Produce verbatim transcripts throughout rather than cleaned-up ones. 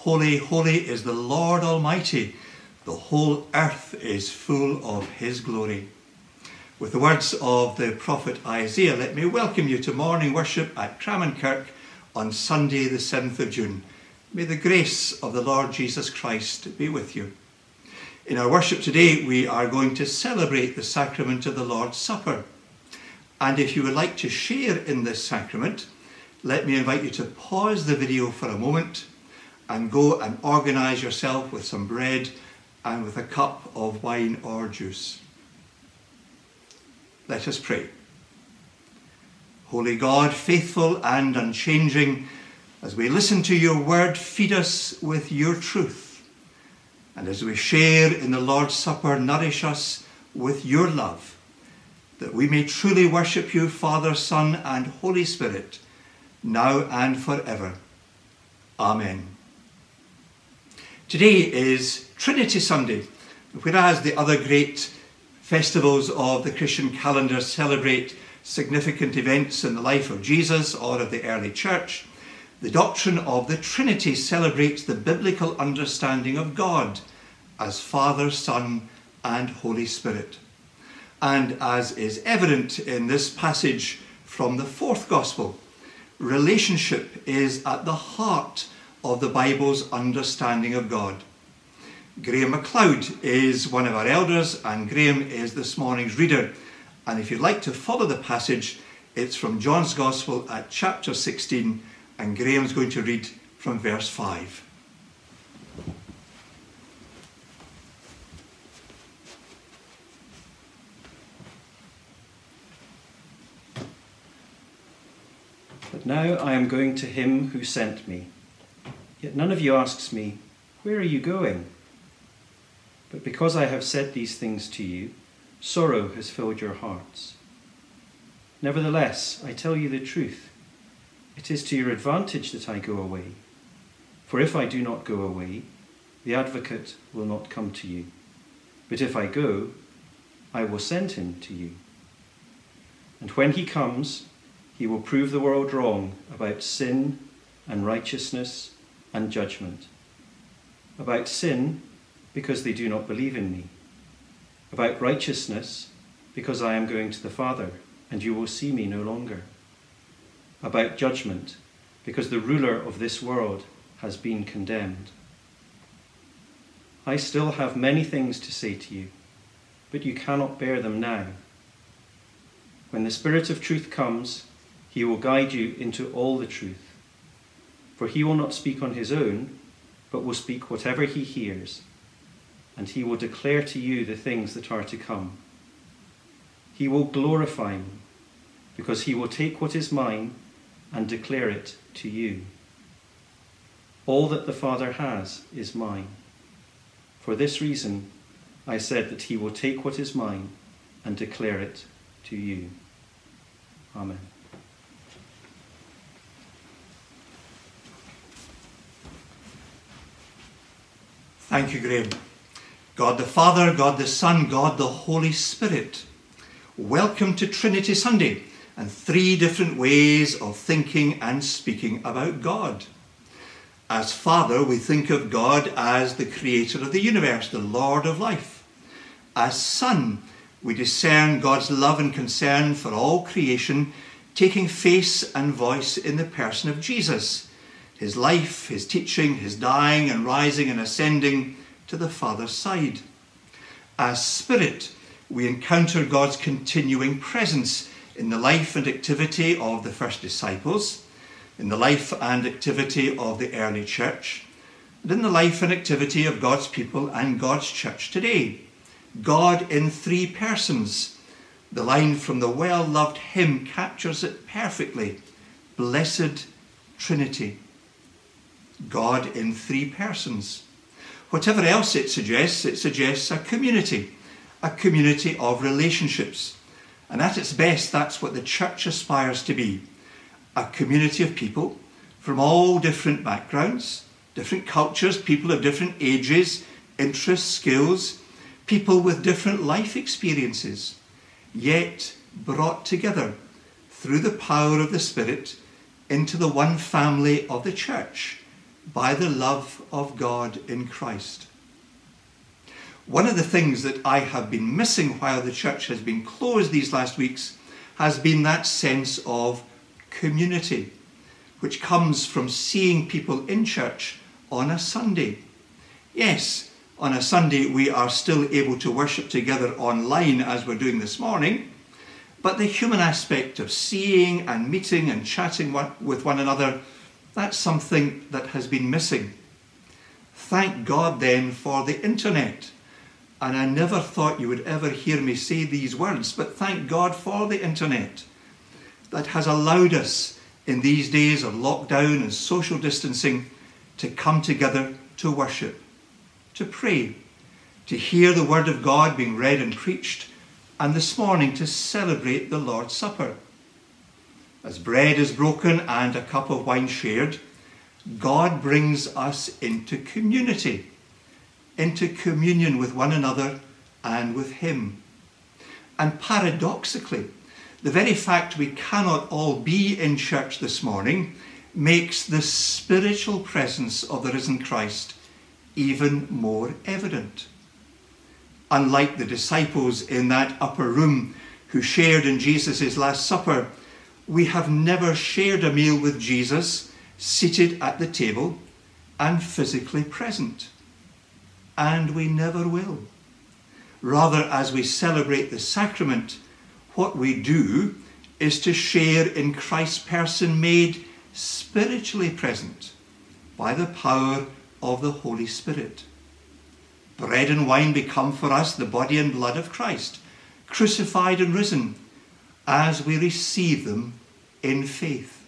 Holy, holy is the Lord Almighty. The whole earth is full of his glory. With the words of the prophet Isaiah, let me welcome you to morning worship at Crammon Kirk on Sunday the seventh of June. May the grace of the Lord Jesus Christ be with you. In our worship today, we are going to celebrate the sacrament of the Lord's Supper. And if you would like to share in this sacrament, let me invite you to pause the video for a moment and go and organise yourself with some bread and with a cup of wine or juice. Let us pray. Holy God, faithful and unchanging, as we listen to your word, feed us with your truth. And as we share in the Lord's Supper, nourish us with your love, that we may truly worship you, Father, Son, and Holy Spirit, now and forever. Amen. Today is Trinity Sunday, whereas the other great festivals of the Christian calendar celebrate significant events in the life of Jesus or of the early church. The doctrine of the Trinity celebrates the biblical understanding of God as Father, Son, and Holy Spirit. And as is evident in this passage from the fourth Gospel, relationship is at the heart of the Bible's understanding of God. Graham MacLeod is one of our elders, and Graham is this morning's reader. And if you'd like to follow the passage, it's from John's Gospel at chapter sixteen, and Graham's going to read from verse five. But now I am going to him who sent me. Yet none of you asks me, where are you going? But because I have said these things to you, sorrow has filled your hearts. Nevertheless, I tell you the truth. It is to your advantage that I go away. For if I do not go away, the advocate will not come to you. But if I go, I will send him to you. And when he comes, he will prove the world wrong about sin and righteousness and judgment. About sin, because they do not believe in me. About righteousness, because I am going to the Father, and you will see me no longer. About judgment, because the ruler of this world has been condemned. I still have many things to say to you, but you cannot bear them now. When the Spirit of truth comes, he will guide you into all the truth. For he will not speak on his own, but will speak whatever he hears, and he will declare to you the things that are to come. He will glorify me, because he will take what is mine and declare it to you. All that the Father has is mine. For this reason, I said that he will take what is mine and declare it to you. Amen. Thank you, Graham. God the Father, God the Son, God the Holy Spirit. Welcome to Trinity Sunday and three different ways of thinking and speaking about God. As Father, we think of God as the creator of the universe, the Lord of life. As Son, we discern God's love and concern for all creation, taking face and voice in the person of Jesus, his life, his teaching, his dying and rising and ascending to the Father's side. As Spirit, we encounter God's continuing presence in the life and activity of the first disciples, in the life and activity of the early church, and in the life and activity of God's people and God's church today. God in three persons. The line from the well-loved hymn captures it perfectly. Blessed Trinity. God in three persons. Whatever else it suggests, it suggests a community, a community of relationships. And at its best, that's what the church aspires to be. A community of people from all different backgrounds, different cultures, people of different ages, interests, skills, people with different life experiences, yet brought together through the power of the Spirit into the one family of the church, by the love of God in Christ. One of the things that I have been missing while the church has been closed these last weeks has been that sense of community, which comes from seeing people in church on a Sunday. Yes, on a Sunday we are still able to worship together online as we're doing this morning, but the human aspect of seeing and meeting and chatting with one another, that's something that has been missing. Thank God then for the internet. And I never thought you would ever hear me say these words, but thank God for the internet that has allowed us in these days of lockdown and social distancing to come together to worship, to pray, to hear the word of God being read and preached, and this morning to celebrate the Lord's Supper. As bread is broken and a cup of wine shared, God brings us into community, into communion with one another and with him. And paradoxically, the very fact we cannot all be in church this morning makes the spiritual presence of the risen Christ even more evident. Unlike the disciples in that upper room who shared in Jesus' Last Supper, we have never shared a meal with Jesus seated at the table and physically present. And we never will. Rather, as we celebrate the sacrament, what we do is to share in Christ's person made spiritually present by the power of the Holy Spirit. Bread and wine become for us the body and blood of Christ, crucified and risen, as we receive them in faith.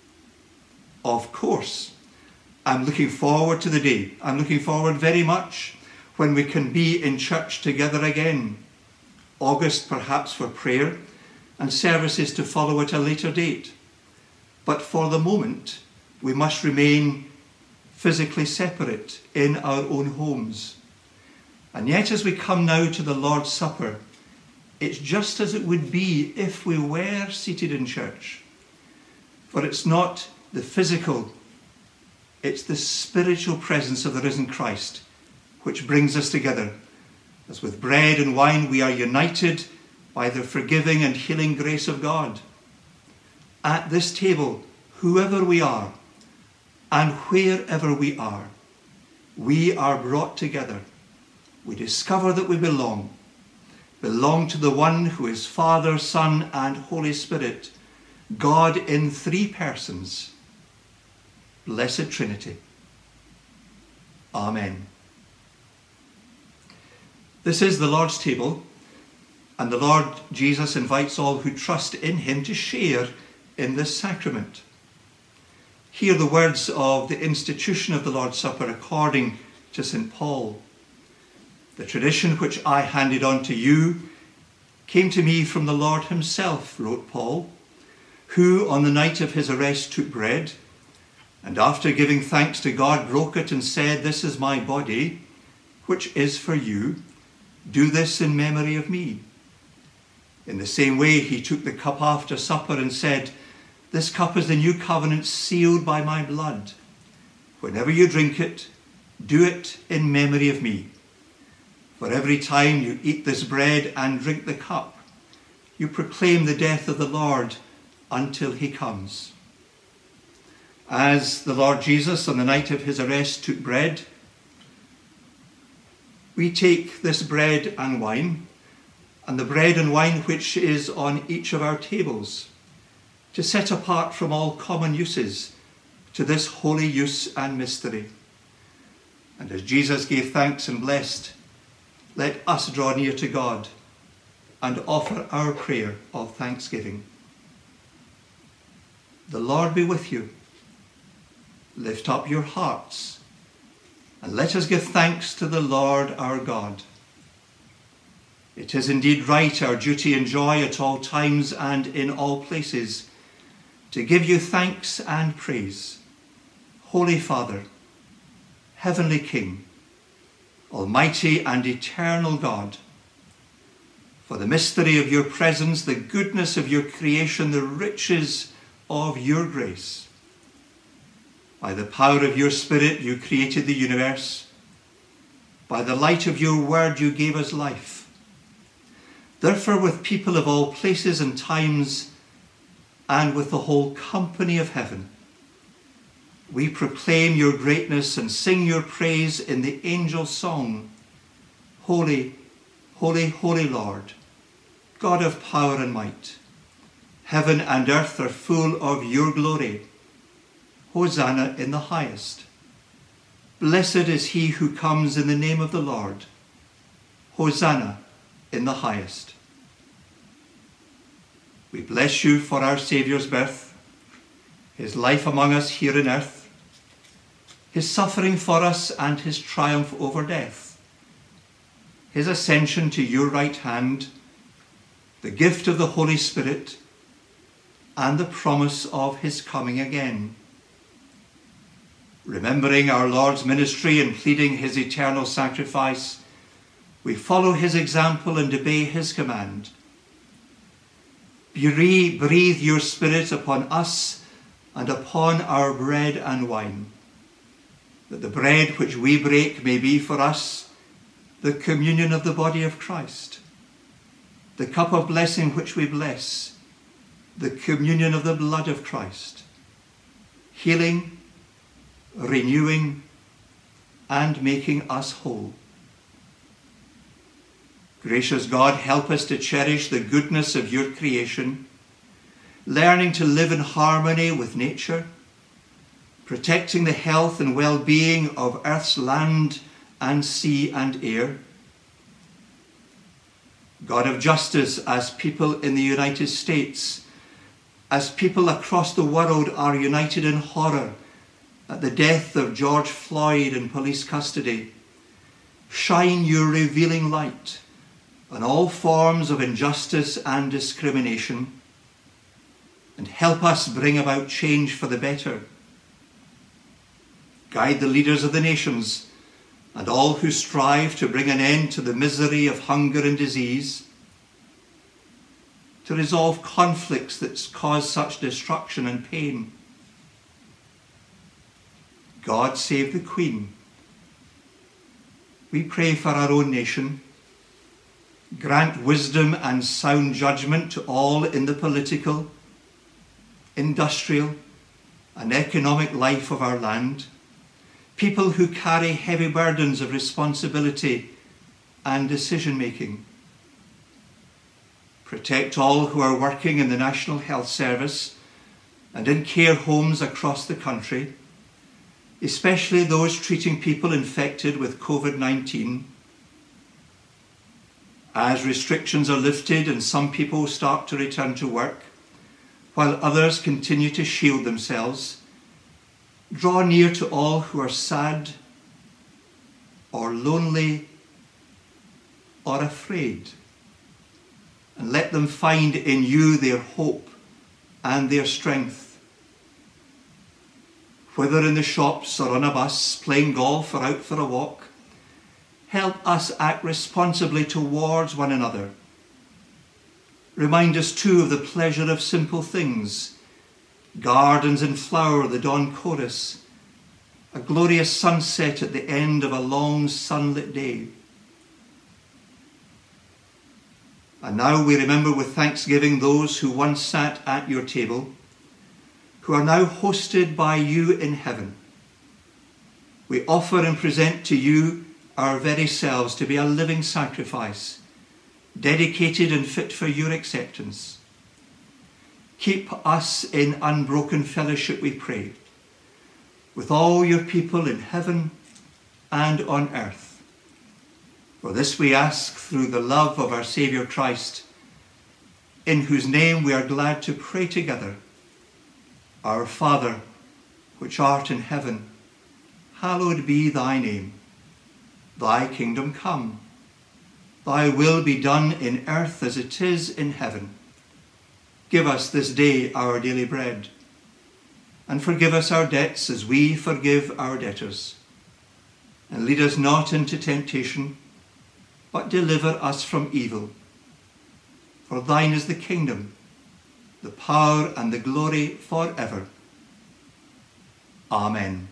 Of course, I'm looking forward to the day. I'm looking forward very much when we can be in church together again. August perhaps for prayer and services to follow at a later date. But for the moment, we must remain physically separate in our own homes. And yet as we come now to the Lord's Supper, it's just as it would be if we were seated in church. For it's not the physical, it's the spiritual presence of the risen Christ which brings us together. As with bread and wine we are united by the forgiving and healing grace of God. At this table, whoever we are and wherever we are, we are brought together. We discover that we belong, belong to the one who is Father, Son, and Holy Spirit, God in three persons. Blessed Trinity. Amen. This is the Lord's table, and the Lord Jesus invites all who trust in him to share in this sacrament. Hear the words of the institution of the Lord's Supper according to Saint Paul. The tradition which I handed on to you came to me from the Lord himself, wrote Paul, who on the night of his arrest took bread, and after giving thanks to God broke it and said, "This is my body, which is for you. Do this in memory of me." In the same way, he took the cup after supper and said, "This cup is the new covenant sealed by my blood. Whenever you drink it, do it in memory of me. For every time you eat this bread and drink the cup, you proclaim the death of the Lord until he comes." As the Lord Jesus on the night of his arrest took bread, we take this bread and wine, and the bread and wine which is on each of our tables, to set apart from all common uses to this holy use and mystery. And as Jesus gave thanks and blessed, let us draw near to God and offer our prayer of thanksgiving. The Lord be with you. Lift up your hearts, and let us give thanks to the Lord our God. It is indeed right, our duty and joy at all times and in all places, to give you thanks and praise, Holy Father, Heavenly King, Almighty and eternal God, for the mystery of your presence, the goodness of your creation, the riches of your grace. By the power of your Spirit you created the universe. By the light of your word you gave us life. Therefore, with people of all places and times, and with the whole company of heaven, we proclaim your greatness and sing your praise in the angel song. Holy, holy, holy Lord, God of power and might. Heaven and earth are full of your glory. Hosanna in the highest. Blessed is he who comes in the name of the Lord. Hosanna in the highest. We bless you for our Saviour's birth, his life among us here on earth, his suffering for us and his triumph over death, his ascension to your right hand, the gift of the Holy Spirit, and the promise of his coming again. Remembering our Lord's ministry and pleading his eternal sacrifice, we follow his example and obey his command. Breathe your Spirit upon us and upon our bread and wine, that the bread which we break may be for us the communion of the body of Christ, the cup of blessing which we bless, the communion of the blood of Christ, healing, renewing, and making us whole. Gracious God, help us to cherish the goodness of your creation, learning to live in harmony with nature, protecting the health and well-being of earth's land and sea and air. God of justice, as people in the United States, as people across the world are united in horror at the death of George Floyd in police custody, shine your revealing light on all forms of injustice and discrimination, and help us bring about change for the better. Guide the leaders of the nations and all who strive to bring an end to the misery of hunger and disease, to resolve conflicts that cause such destruction and pain. God save the Queen. We pray for our own nation. Grant wisdom and sound judgment to all in the political, industrial, and economic life of our land, people who carry heavy burdens of responsibility and decision-making. Protect all who are working in the National Health Service and in care homes across the country, especially those treating people infected with COVID nineteen. As restrictions are lifted and some people start to return to work, while others continue to shield themselves, draw near to all who are sad or lonely or afraid, and let them find in you their hope and their strength. Whether in the shops or on a bus, playing golf or out for a walk, help us act responsibly towards one another. Remind us too of the pleasure of simple things, gardens in flower, the dawn chorus, a glorious sunset at the end of a long sunlit day. And now we remember with thanksgiving those who once sat at your table, who are now hosted by you in heaven. We offer and present to you our very selves to be a living sacrifice, dedicated and fit for your acceptance. Keep us in unbroken fellowship, we pray, with all your people in heaven and on earth. For this we ask through the love of our Saviour Christ, in whose name we are glad to pray together. Our Father, which art in heaven, hallowed be thy name. Thy kingdom come. Thy will be done in earth as it is in heaven. Give us this day our daily bread, and forgive us our debts as we forgive our debtors. And lead us not into temptation, but deliver us from evil. For thine is the kingdom, the power and the glory forever. Amen.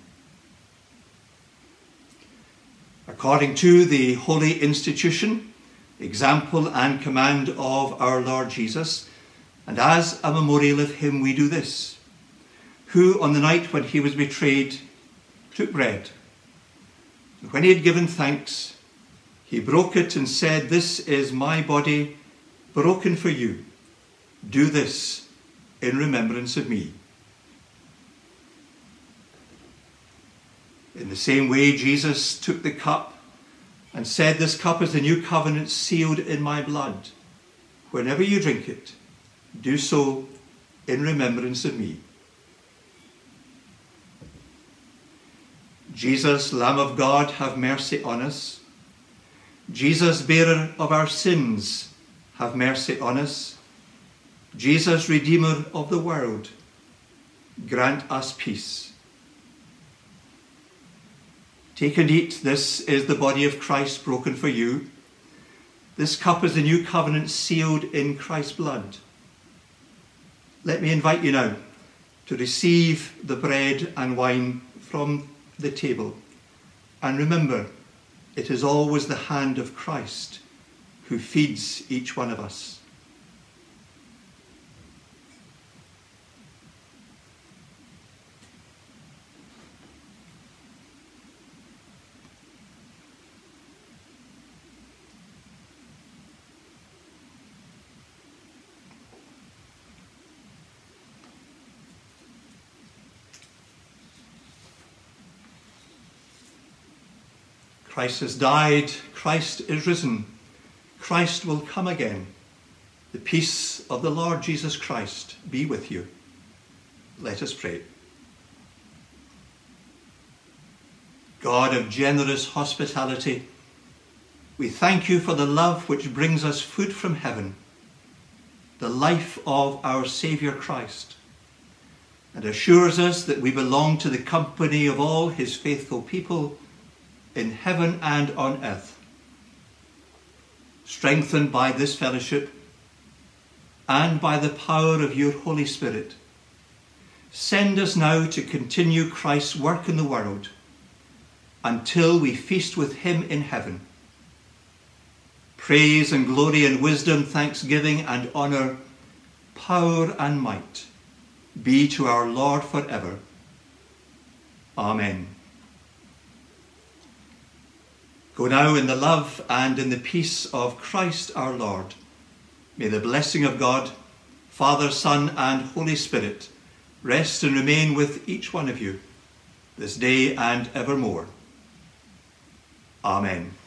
According to the holy institution, example and command of our Lord Jesus, and as a memorial of him we do this, who on the night when he was betrayed took bread, and when he had given thanks, he broke it and said, "This is my body broken for you. Do this in remembrance of me." In the same way, Jesus took the cup and said, "This cup is the new covenant sealed in my blood. Whenever you drink it, do so in remembrance of me." Jesus, Lamb of God, have mercy on us. Jesus, bearer of our sins, have mercy on us. Jesus, Redeemer of the world, grant us peace. Take and eat. This is the body of Christ broken for you. This cup is the new covenant sealed in Christ's blood. Let me invite you now to receive the bread and wine from the table. And remember, it is always the hand of Christ who feeds each one of us. Christ has died, Christ is risen, Christ will come again. The peace of the Lord Jesus Christ be with you. Let us pray. God of generous hospitality, we thank you for the love which brings us food from heaven, the life of our Saviour Christ, and assures us that we belong to the company of all his faithful people in heaven and on earth. Strengthened by this fellowship and by the power of your Holy Spirit, send us now to continue Christ's work in the world until we feast with him in heaven. Praise and glory and wisdom, thanksgiving and honour, power and might be to our Lord forever. Amen. Go now in the love and in the peace of Christ our Lord. May the blessing of God, Father, Son, and Holy Spirit rest and remain with each one of you this day and evermore. Amen.